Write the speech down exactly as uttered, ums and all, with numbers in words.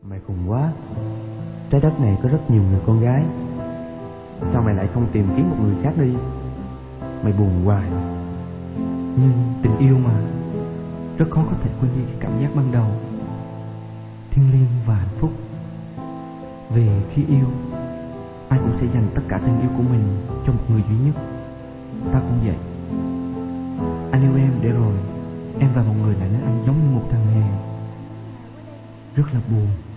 Mày khùng quá. Trái đất này có rất nhiều người con gái, sao mày lại không tìm kiếm một người khác đi? Mày buồn hoài. Nhưng tình yêu mà, rất khó có thể quên đi cái cảm giác ban đầu thiêng liêng và hạnh phúc. Vì khi yêu, ai cũng sẽ dành tất cả tình yêu của mình cho một người duy nhất. Ta cũng vậy. Anh yêu em để rồi em và một người lại nói anh giống như một thằng hề. Rất là buồn.